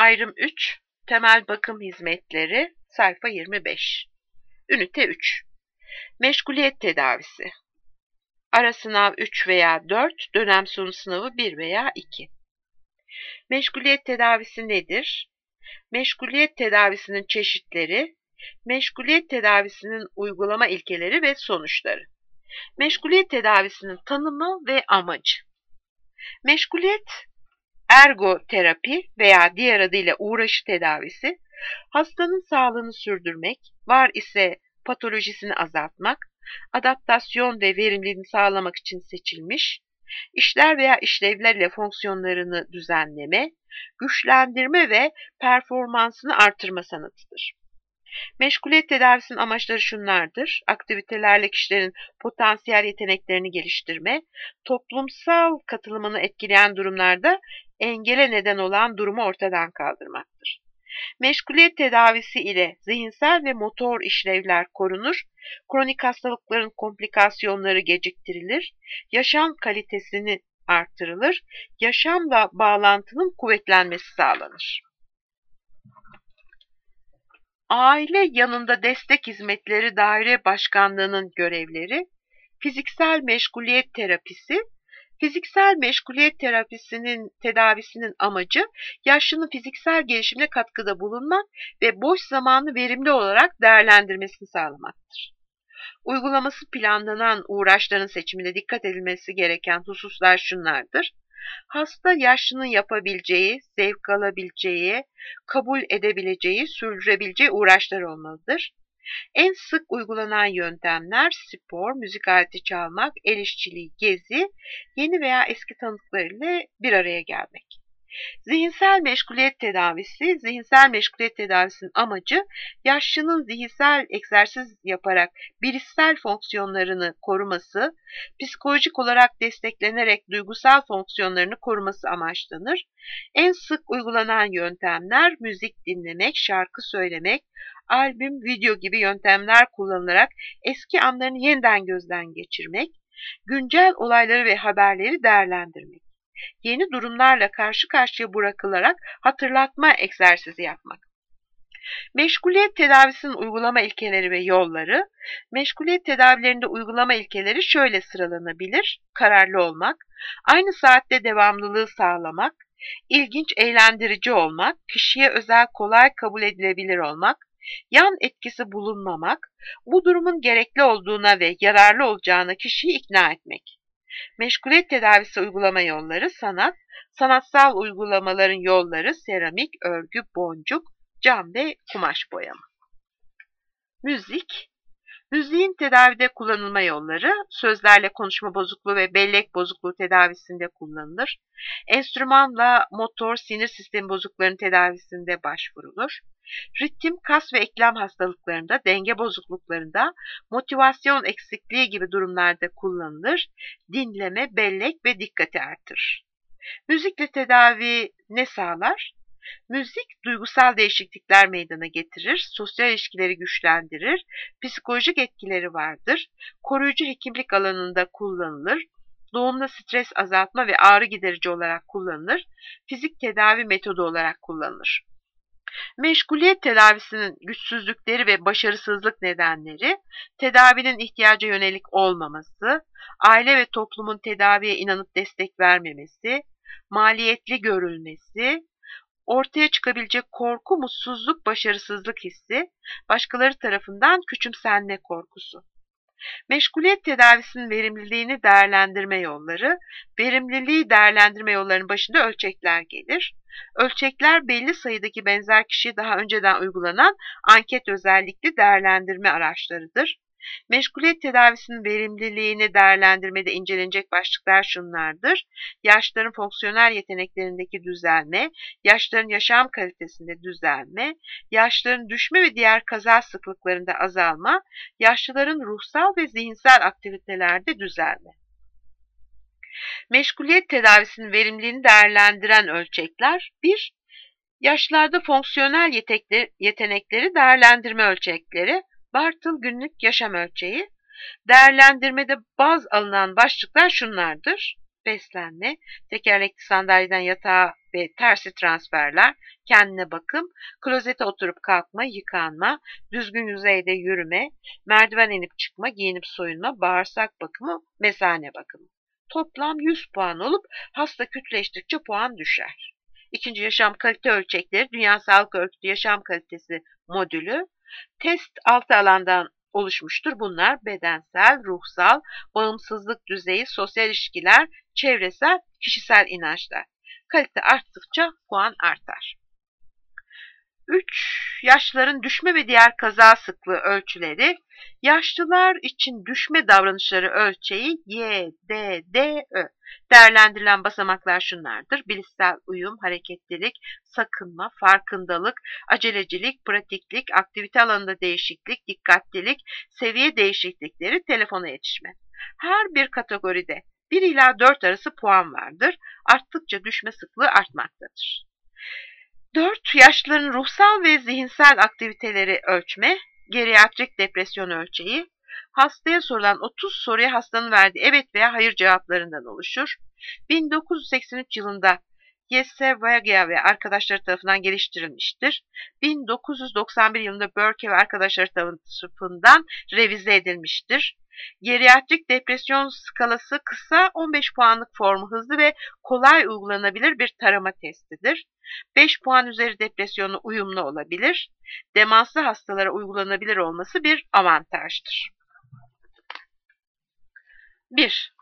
Ayrım 3, temel bakım hizmetleri, sayfa 25. Ünite 3. Meşguliyet tedavisi. Ara sınav 3 veya 4, dönem sonu sınavı 1 veya 2. Meşguliyet tedavisi nedir? Meşguliyet tedavisinin çeşitleri, meşguliyet tedavisinin uygulama ilkeleri ve sonuçları. Meşguliyet tedavisinin tanımı ve amacı. Meşguliyet ergoterapi veya diğer adıyla uğraşı tedavisi, hastanın sağlığını sürdürmek, var ise patolojisini azaltmak, adaptasyon ve verimliliğini sağlamak için seçilmiş, işler veya işlevlerle fonksiyonlarını düzenleme, güçlendirme ve performansını artırma sanatıdır. Meşguliyet tedavisinin amaçları şunlardır: aktivitelerle kişilerin potansiyel yeteneklerini geliştirme, toplumsal katılımını etkileyen durumlarda engele neden olan durumu ortadan kaldırmaktır. Meşguliyet tedavisi ile zihinsel ve motor işlevler korunur, kronik hastalıkların komplikasyonları geciktirilir, yaşam kalitesini artırılır, yaşamla bağlantının kuvvetlenmesi sağlanır. Aile yanında destek hizmetleri daire başkanlığının görevleri, fiziksel meşguliyet terapisi. Fiziksel meşguliyet terapisinin tedavisinin amacı yaşlının fiziksel gelişimine katkıda bulunmak ve boş zamanı verimli olarak değerlendirmesini sağlamaktır. Uygulaması planlanan uğraşların seçiminde dikkat edilmesi gereken hususlar şunlardır: hasta yaşlının yapabileceği, zevk alabileceği, kabul edebileceği, sürdürebileceği uğraşlar olmalıdır. En sık uygulanan yöntemler spor, müzik aleti çalmak, el işçiliği, gezi, yeni veya eski tanıdıklarıyla bir araya gelmek. Zihinsel meşguliyet tedavisi. Zihinsel meşguliyet tedavisinin amacı yaşlının zihinsel egzersiz yaparak bilişsel fonksiyonlarını koruması, psikolojik olarak desteklenerek duygusal fonksiyonlarını koruması amaçlanır. En sık uygulanan yöntemler müzik dinlemek, şarkı söylemek, albüm, video gibi yöntemler kullanılarak eski anlarını yeniden gözden geçirmek, güncel olayları ve haberleri değerlendirmek, yeni durumlarla karşı karşıya bırakılarak hatırlatma egzersizi yapmak. Meşguliyet tedavisinin uygulama ilkeleri ve yolları. Meşguliyet tedavilerinde uygulama ilkeleri şöyle sıralanabilir: kararlı olmak, aynı saatte devamlılığı sağlamak, ilginç, eğlendirici olmak, kişiye özel, kolay kabul edilebilir olmak, yan etkisi bulunmamak, bu durumun gerekli olduğuna ve yararlı olacağına kişiyi ikna etmek. Meşguliyet tedavisi uygulama yolları: sanat, sanatsal uygulamaların yolları seramik, örgü, boncuk, cam ve kumaş boyama. Müzik, müziğin tedavide kullanılma yolları: sözlerle konuşma bozukluğu ve bellek bozukluğu tedavisinde kullanılır. Enstrümanla motor sinir sistemi bozukluklarının tedavisinde başvurulur. Ritim, kas ve eklem hastalıklarında, denge bozukluklarında, motivasyon eksikliği gibi durumlarda kullanılır. Dinleme, bellek ve dikkati artırır. Müzikle tedavi ne sağlar? Müzik duygusal değişiklikler meydana getirir, sosyal ilişkileri güçlendirir, psikolojik etkileri vardır, koruyucu hekimlik alanında kullanılır, doğumda stres azaltma ve ağrı giderici olarak kullanılır, fizik tedavi metodu olarak kullanılır. Meşguliyet tedavisinin güçsüzlükleri ve başarısızlık nedenleri: tedavinin ihtiyaca yönelik olmaması, aile ve toplumun tedaviye inanıp destek vermemesi, maliyetli görülmesi, ortaya çıkabilecek korku, mutsuzluk, başarısızlık hissi, başkaları tarafından küçümsenme korkusu. Meşguliyet tedavisinin verimliliğini değerlendirme yolları. Verimliliği değerlendirme yollarının başında ölçekler gelir. Ölçekler belli sayıdaki benzer kişiye daha önceden uygulanan anket özellikli değerlendirme araçlarıdır. Meşguliyet tedavisinin verimliliğini değerlendirmede incelenecek başlıklar şunlardır: yaşlıların fonksiyonel yeteneklerindeki düzelme, yaşlıların yaşam kalitesinde düzelme, yaşlıların düşme ve diğer kaza sıklıklarında azalma, yaşlıların ruhsal ve zihinsel aktivitelerde düzelme. Meşguliyet tedavisinin verimliliğini değerlendiren ölçekler: 1. Yaşlılarda fonksiyonel yetenekleri değerlendirme ölçekleri, Bartle günlük yaşam ölçeği. Değerlendirmede baz alınan başlıklar şunlardır: beslenme, tekerlekli sandalyeden yatağa ve tersi transferler, kendine bakım, klozete oturup kalkma, yıkanma, düzgün yüzeyde yürüme, merdiven inip çıkma, giyinip soyunma, bağırsak bakımı, mesane bakımı. Toplam 100 puan olup hasta kütleştikçe puan düşer. İkinci yaşam kalite ölçekleri Dünya Sağlık Örgütü Yaşam Kalitesi modülü. Test 6 alandan oluşmuştur. Bunlar bedensel, ruhsal, bağımsızlık düzeyi, sosyal ilişkiler, çevresel, kişisel inançlar. Kalite arttıkça puan artar. 3. Yaşlıların düşme ve diğer kaza sıklığı ölçüleri. Yaşlılar için düşme davranışları ölçeği Y, D, D, Ö. Değerlendirilen basamaklar şunlardır: bilişsel uyum, hareketlilik, sakınma, farkındalık, acelecilik, pratiklik, aktivite alanında değişiklik, dikkatlilik, seviye değişiklikleri, telefona yetişme. Her bir kategoride 1 ila 4 arası puan vardır. Arttıkça düşme sıklığı artmaktadır. 4. Yaşlıların ruhsal ve zihinsel aktiviteleri ölçme, geriatrik depresyon ölçeği. Hastaya sorulan 30 soruya hastanın verdiği evet veya hayır cevaplarından oluşur. 1983 yılında Yesevagia ve arkadaşları tarafından geliştirilmiştir. 1991 yılında Burke ve arkadaşları tarafından revize edilmiştir. Geriatrik depresyon skalası kısa, 15 puanlık formu hızlı ve kolay uygulanabilir bir tarama testidir. 5 puan üzeri depresyonla uyumlu olabilir. Demanslı hastalara uygulanabilir olması bir avantajdır. 1.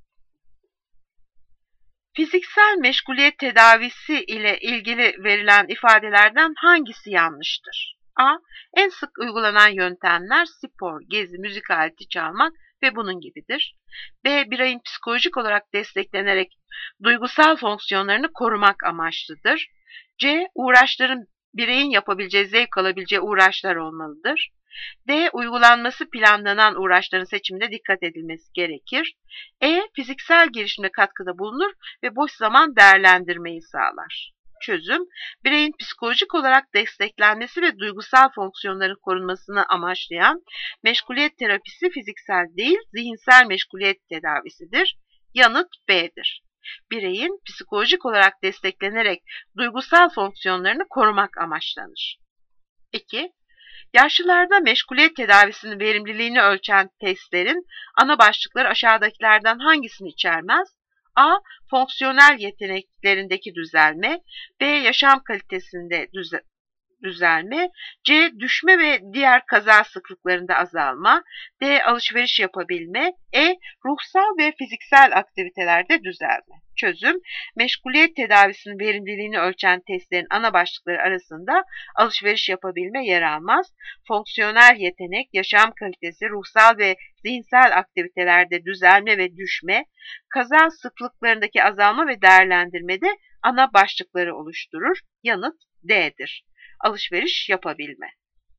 Fiziksel meşguliyet tedavisi ile ilgili verilen ifadelerden hangisi yanlıştır? A. En sık uygulanan yöntemler spor, gezi, müzik aleti çalmak ve bunun gibidir. B. Bireyin psikolojik olarak desteklenerek duygusal fonksiyonlarını korumak amaçlıdır. C. Uğraşların bireyin yapabileceği, zevk alabileceği uğraşlar olmalıdır. D. Uygulanması planlanan uğraşların seçiminde dikkat edilmesi gerekir. E. Fiziksel gelişimde katkıda bulunur ve boş zaman değerlendirmeyi sağlar. Çözüm: bireyin psikolojik olarak desteklenmesi ve duygusal fonksiyonların korunmasını amaçlayan meşguliyet terapisi fiziksel değil, zihinsel meşguliyet tedavisidir. Yanıt B'dir. Bireyin psikolojik olarak desteklenerek duygusal fonksiyonlarını korumak amaçlanır. 2. Yaşlılarda meşguliyet tedavisinin verimliliğini ölçen testlerin ana başlıkları aşağıdakilerden hangisini içermez? A. Fonksiyonel yeteneklerindeki düzelme. B. Yaşam kalitesinde düzelme. C. Düşme ve diğer kaza sıklıklarında azalma. D. Alışveriş yapabilme. E. Ruhsal ve fiziksel aktivitelerde düzelme. Çözüm: meşguliyet tedavisinin verimliliğini ölçen testlerin ana başlıkları arasında alışveriş yapabilme yer almaz. Fonksiyonel yetenek, yaşam kalitesi, ruhsal ve zihinsel aktivitelerde düzelme ve düşme, kaza sıklıklarındaki azalma ve değerlendirmede ana başlıkları oluşturur. Yanıt D'dir. Alışveriş yapabilme.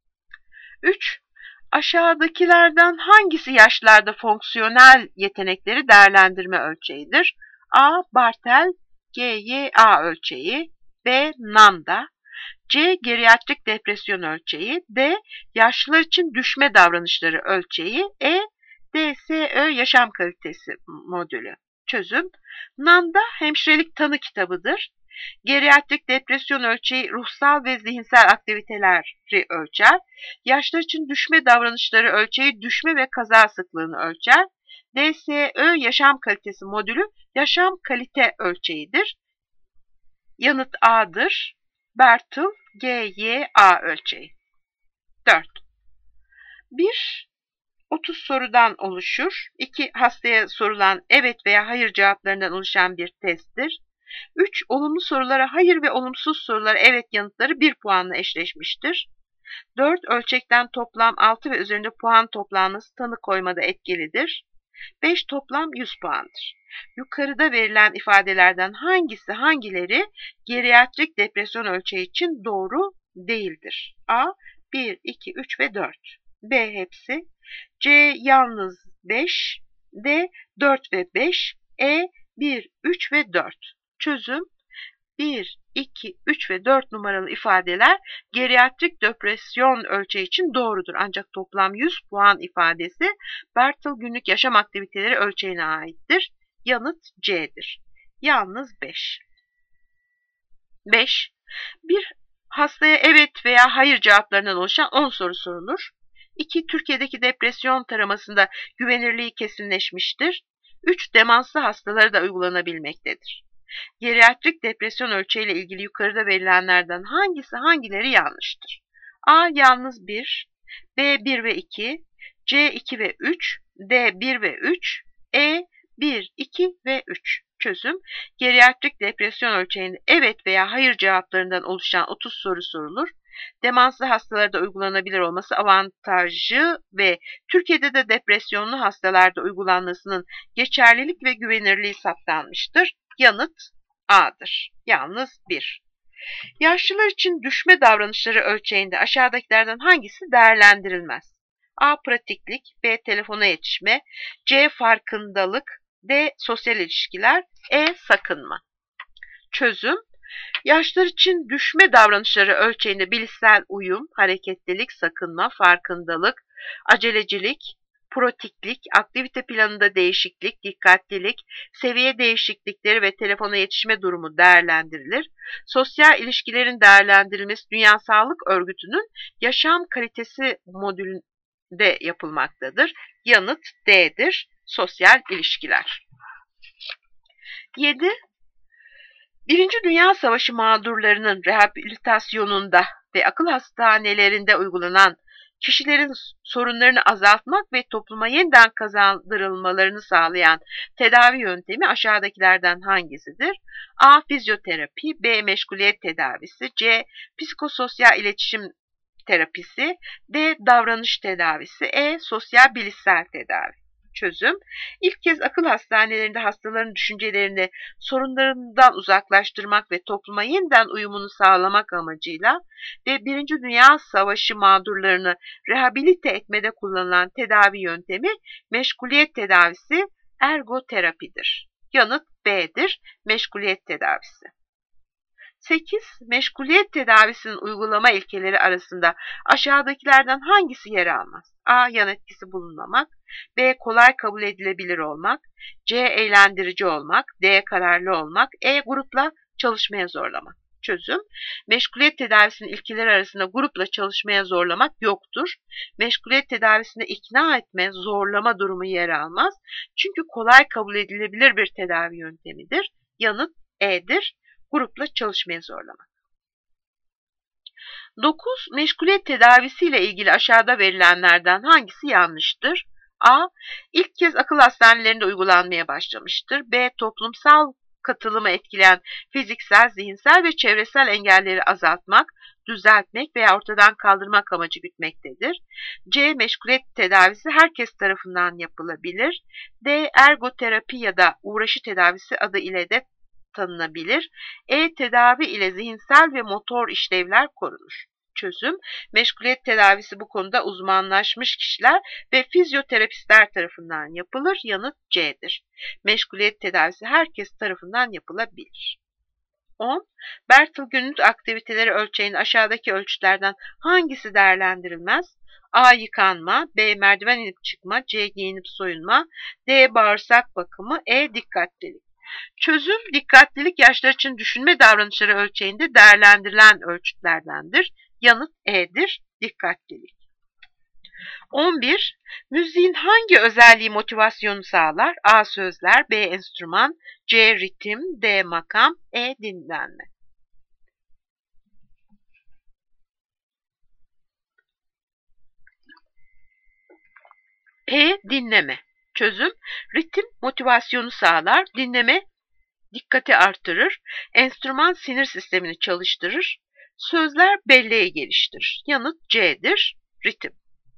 3. Aşağıdakilerden hangisi yaşlılarda fonksiyonel yetenekleri değerlendirme ölçeğidir? A. Bartel GYA ölçeği. B. Nanda. C. Geriatrik depresyon ölçeği. D. Yaşlılar için düşme davranışları ölçeği. E. DSÖ yaşam kalitesi modülü. Çözüm: Nanda hemşirelik tanı kitabıdır. Geriatrik depresyon ölçeği ruhsal ve zihinsel aktiviteleri ölçer. Yaşlar için düşme davranışları ölçeği düşme ve kaza sıklığını ölçer. DSÖ yaşam kalitesi modülü yaşam kalite ölçeğidir. Yanıt A'dır. Bartle GYA ölçeği. 4. 1. 30 sorudan oluşur. 2. Hastaya sorulan evet veya hayır cevaplarından oluşan bir testtir. 3. Olumlu sorulara hayır ve olumsuz sorulara evet yanıtları 1 puanla eşleşmiştir. 4. Ölçekten toplam 6 ve üzerinde puan toplanması tanı koymada etkilidir. 5. Toplam 100 puandır. Yukarıda verilen ifadelerden hangileri geriatrik depresyon ölçeği için doğru değildir? A. 1, 2, 3 ve 4. B. Hepsi. C. Yalnız 5. D. 4 ve 5. E. 1, 3 ve 4. Çözüm: 1, 2, 3 ve 4 numaralı ifadeler geriatrik depresyon ölçeği için doğrudur. Ancak toplam 100 puan ifadesi Bartle günlük yaşam aktiviteleri ölçeğine aittir. Yanıt C'dir. Yalnız 5. 5. Bir hastaya evet veya hayır cevaplarından oluşan 10 soru sorulur. 2. Türkiye'deki depresyon taramasında güvenirliği kesinleşmiştir. 3. Demanslı hastalara da uygulanabilmektedir. Geriatrik depresyon ölçeğiyle ilgili yukarıda verilenlerden hangileri yanlıştır? A. Yalnız 1, B. 1 ve 2, C. 2 ve 3, D. 1 ve 3, E. 1, 2 ve 3. Çözüm: geriatrik depresyon ölçeğinde evet veya hayır cevaplarından oluşan 30 soru sorulur. Demanslı hastalarda uygulanabilir olması avantajı ve Türkiye'de de depresyonlu hastalarda uygulanmasının geçerlilik ve güvenirliği saptanmıştır. Yanıt A'dır. Yalnız 1. Yaşlılar için düşme davranışları ölçeğinde aşağıdakilerden hangisi değerlendirilmez? A. Pratiklik, B. Telefona yetişme, C. Farkındalık, D. Sosyal ilişkiler, E. Sakınma. Çözüm: yaşlılar için düşme davranışları ölçeğinde bilişsel uyum, hareketlilik, sakınma, farkındalık, acelecilik, protiklik, aktivite planında değişiklik, dikkatlilik, seviye değişiklikleri ve telefona yetişme durumu değerlendirilir. Sosyal ilişkilerin değerlendirilmesi Dünya Sağlık Örgütü'nün yaşam kalitesi modülünde yapılmaktadır. Yanıt D'dir. Sosyal ilişkiler. 7. Birinci Dünya Savaşı mağdurlarının rehabilitasyonunda ve akıl hastanelerinde uygulanan kişilerin sorunlarını azaltmak ve topluma yeniden kazandırılmalarını sağlayan tedavi yöntemi aşağıdakilerden hangisidir? A. Fizyoterapi, B. Meşguliyet tedavisi, C. Psikososyal iletişim terapisi, D. Davranış tedavisi, E. Sosyal bilişsel tedavi. Çözüm: İlk kez akıl hastanelerinde hastaların düşüncelerini sorunlarından uzaklaştırmak ve topluma yeniden uyumunu sağlamak amacıyla ve Birinci Dünya Savaşı mağdurlarını rehabilite etmede kullanılan tedavi yöntemi meşguliyet tedavisi, ergoterapidir. Yanıt B'dir. Meşguliyet tedavisi. 8. Meşguliyet tedavisinin uygulama ilkeleri arasında aşağıdakilerden hangisi yer almaz? A. Yan etkisi bulunmamak, B. Kolay kabul edilebilir olmak, C. Eğlendirici olmak, D. Kararlı olmak, E. Grupla çalışmaya zorlamak. Çözüm: meşguliyet tedavisinin ilkeleri arasında grupla çalışmaya zorlamak yoktur. Meşguliyet tedavisinde ikna etme, zorlama durumu yer almaz. Çünkü kolay kabul edilebilir bir tedavi yöntemidir. Yanıt E'dir. Grupla çalışmaya zorlamak. 9. Meşguliyet tedavisiyle ilgili aşağıda verilenlerden hangisi yanlıştır? A. İlk kez akıl hastanelerinde uygulanmaya başlamıştır. B. Toplumsal katılımı etkileyen fiziksel, zihinsel ve çevresel engelleri azaltmak, düzeltmek veya ortadan kaldırmak amacı gütmektedir. C. Meşguliyet tedavisi herkes tarafından yapılabilir. D. Ergoterapi ya da uğraşı tedavisi adı ile de tanınabilir. E. Tedavi ile zihinsel ve motor işlevler korunur. Çözüm: meşguliyet tedavisi bu konuda uzmanlaşmış kişiler ve fizyoterapistler tarafından yapılır. Yanıt C'dir. Meşguliyet tedavisi herkes tarafından yapılabilir. 10. Bertil günlük aktiviteleri ölçeğinin aşağıdaki ölçütlerden hangisi değerlendirilmez? A. Yıkanma, B. Merdiven inip çıkma, C. Giyinip soyunma, D. Bağırsak bakımı, E. Dikkatlilik. Çözüm: dikkatlilik yaşlar için düşünme davranışları ölçeğinde değerlendirilen ölçütlerdendir. Yanıt E'dir. Dikkatlilik. 11. Müziğin hangi özelliği motivasyonu sağlar? A. Sözler, B. Enstrüman, C. Ritim, D. Makam, E. Dinlenme. E. Dinleme. Çözüm: ritim motivasyonu sağlar, dinleme dikkati artırır, enstrüman sinir sistemini çalıştırır, sözler belleği geliştirir. Yanıt C'dir. Ritim.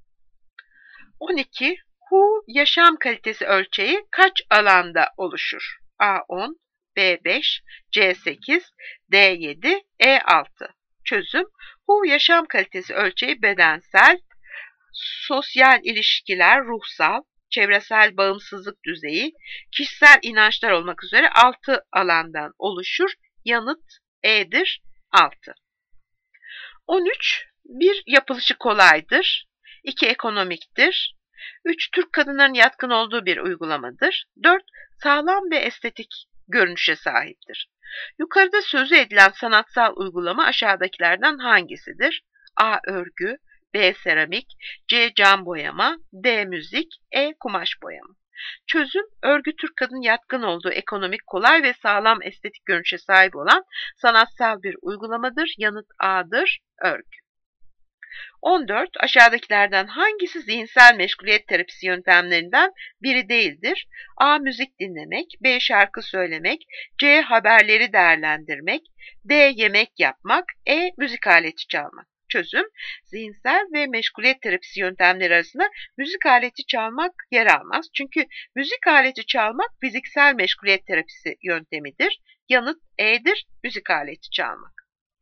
12. Hu yaşam kalitesi ölçeği kaç alanda oluşur? A 10, B 5, C 8, D 7, E 6. Çözüm: Hu yaşam kalitesi ölçeği bedensel, sosyal ilişkiler, ruhsal, çevresel bağımsızlık düzeyi, kişisel inançlar olmak üzere 6 alandan oluşur. Yanıt E'dir. 6. 13. 1. Yapılışı kolaydır. 2. Ekonomiktir. 3. Türk kadınların yatkın olduğu bir uygulamadır. 4. Sağlam ve estetik görünüşe sahiptir. Yukarıda sözü edilen sanatsal uygulama aşağıdakilerden hangisidir? A. Örgü, B. Seramik, C. Cam boyama, D. Müzik, E. Kumaş boyama. Çözüm, örgü Türk kadın yatkın olduğu ekonomik, kolay ve sağlam estetik görünüşe sahip olan sanatsal bir uygulamadır. Yanıt A'dır, örgü. 14. Aşağıdakilerden hangisi zihinsel meşguliyet terapisi yöntemlerinden biri değildir? A. Müzik dinlemek, B. Şarkı söylemek, C. Haberleri değerlendirmek, D. Yemek yapmak, E. Müzik aleti çalmak. Çözüm, zihinsel ve meşguliyet terapisi yöntemleri arasında müzik aleti çalmak yer almaz. Çünkü müzik aleti çalmak fiziksel meşguliyet terapisi yöntemidir. Yanıt E'dir, müzik aleti çalmak.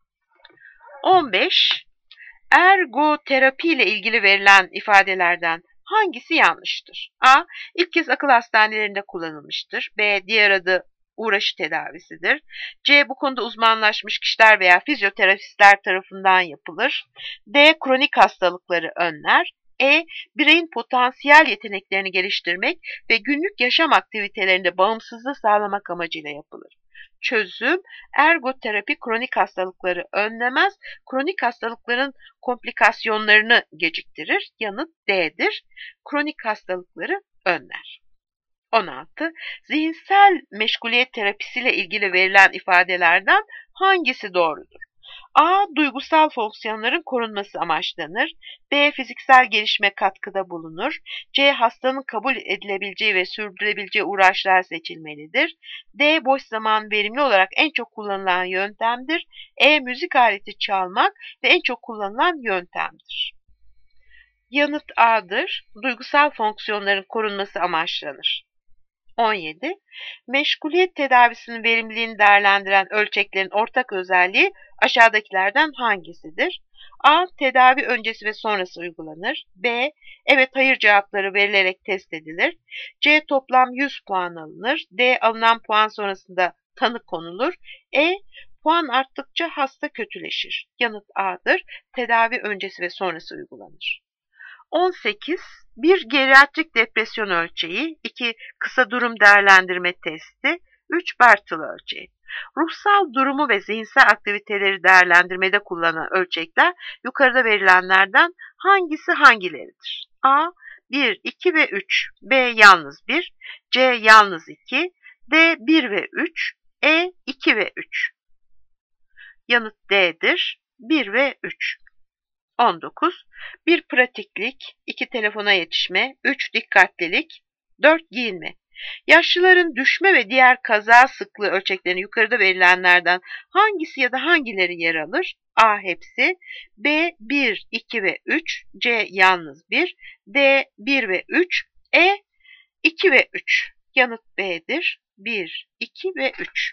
15. Ergoterapi ile ilgili verilen ifadelerden hangisi yanlıştır? A. İlk kez akıl hastanelerinde kullanılmıştır. B. Diğer adı uğraşı tedavisidir. C. Bu konuda uzmanlaşmış kişiler veya fizyoterapistler tarafından yapılır. D. Kronik hastalıkları önler. E. Bireyin potansiyel yeteneklerini geliştirmek ve günlük yaşam aktivitelerinde bağımsızlığı sağlamak amacıyla yapılır. Çözüm, ergoterapi kronik hastalıkları önlemez, kronik hastalıkların komplikasyonlarını geciktirir. Yanıt D'dir. Kronik hastalıkları önler. 16. Zihinsel meşguliyet terapisiyle ilgili verilen ifadelerden hangisi doğrudur? A. Duygusal fonksiyonların korunması amaçlanır. B. Fiziksel gelişime katkıda bulunur. C. Hastanın kabul edilebileceği ve sürdürülebileceği uğraşlar seçilmelidir. D. Boş zaman verimli olarak en çok kullanılan yöntemdir. E. Müzik aleti çalmak ve en çok kullanılan yöntemdir. Yanıt A'dır. Duygusal fonksiyonların korunması amaçlanır. 17. Meşguliyet tedavisinin verimliliğini değerlendiren ölçeklerin ortak özelliği aşağıdakilerden hangisidir? A. Tedavi öncesi ve sonrası uygulanır. B. Evet hayır cevapları verilerek test edilir. C. Toplam 100 puan alınır. D. Alınan puan sonrasında tanı konulur. E. Puan arttıkça hasta kötüleşir. Yanıt A'dır. Tedavi öncesi ve sonrası uygulanır. 18. 1. Geriatrik depresyon ölçeği, 2. Kısa durum değerlendirme testi, 3. Bartle ölçeği. Ruhsal durumu ve zihinsel aktiviteleri değerlendirmede kullanılan ölçekler yukarıda verilenlerden hangisi hangileridir? A. 1, 2 ve 3, B. Yalnız 1, C. Yalnız 2, D. 1 ve 3, E. 2 ve 3. Yanıt D'dir, 1 ve 3. 19. 1 pratiklik, 2 telefona yetişme, 3 dikkatlilik, 4 giyinme. Yaşlıların düşme ve diğer kaza sıklığı ölçeklerini yukarıda verilenlerden hangisi ya da hangileri yer alır? A. Hepsi, B. 1, 2 ve 3, C. Yalnız 1, D. 1 ve 3, E. 2 ve 3. Yanıt B'dir, 1, 2 ve 3.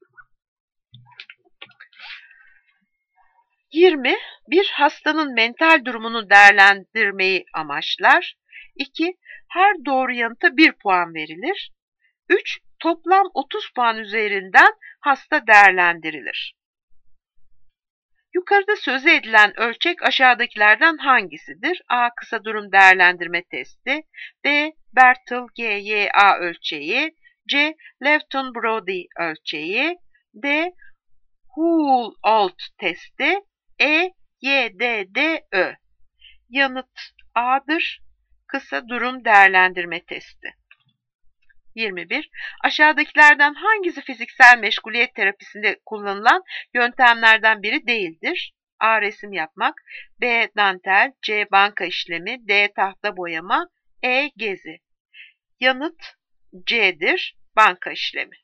20. Bir hastanın mental durumunu değerlendirmeyi amaçlar. 2. Her doğru yanıta 1 puan verilir. 3. Toplam 30 puan üzerinden hasta değerlendirilir. Yukarıda sözü edilen ölçek aşağıdakilerden hangisidir? A. Kısa durum değerlendirme testi, B. Bartle GYA ölçeği, C. Lefton-Brody ölçeği, D. Hull-Olt testi, E, Y, D, D, Ö. Yanıt A'dır. Kısa durum değerlendirme testi. 21. Aşağıdakilerden hangisi fiziksel meşguliyet terapisinde kullanılan yöntemlerden biri değildir? A. Resim yapmak, B. Dantel, C. Banka işlemi, D. Tahta boyama, E. Gezi. Yanıt C'dir. Banka işlemi.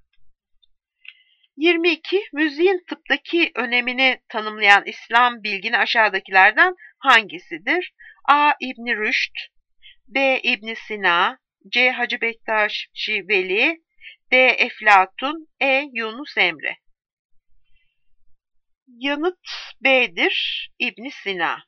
22. Müziğin tıptaki önemini tanımlayan İslam bilgini aşağıdakilerden hangisidir? A. İbn Rüşd, B. İbn Sina, C. Hacı Bektaşi Veli, D. Eflatun, E. Yunus Emre. Yanıt B'dir. İbn Sina.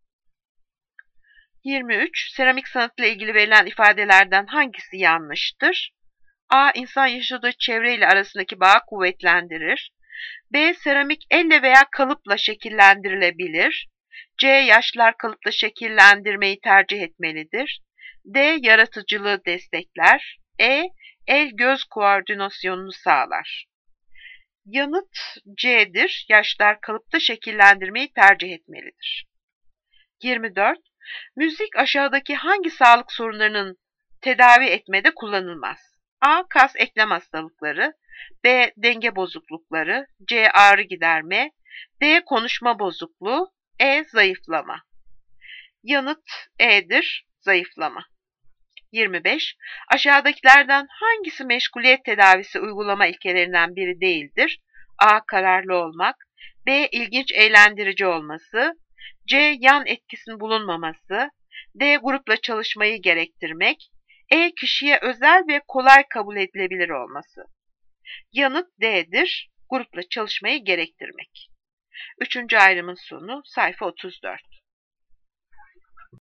23. Seramik sanatıyla ilgili verilen ifadelerden hangisi yanlıştır? A. İnsan yaşadığı çevreyle arasındaki bağı kuvvetlendirir. B. Seramik elle veya kalıpla şekillendirilebilir. C. Yaşlılar kalıpla şekillendirmeyi tercih etmelidir. D. Yaratıcılığı destekler. E. El-göz koordinasyonunu sağlar. Yanıt C'dir. Yaşlılar kalıpta şekillendirmeyi tercih etmelidir. 24. Müzik aşağıdaki hangi sağlık sorunlarının tedavi etmede kullanılmaz? A. Kas eklem hastalıkları. B. Denge bozuklukları. C. Ağrı giderme. D. Konuşma bozukluğu. E. Zayıflama. Yanıt E'dir. Zayıflama. 25. Aşağıdakilerden hangisi meşguliyet tedavisi uygulama ilkelerinden biri değildir? A. Kararlı olmak. B. İlginç eğlendirici olması. C. Yan etkisinin bulunmaması. D. Grupla çalışmayı gerektirmek. E. Kişiye özel ve kolay kabul edilebilir olması. Yanıt D'dir. Grupla çalışmayı gerektirmek. Üçüncü ayrımın sonu sayfa 34.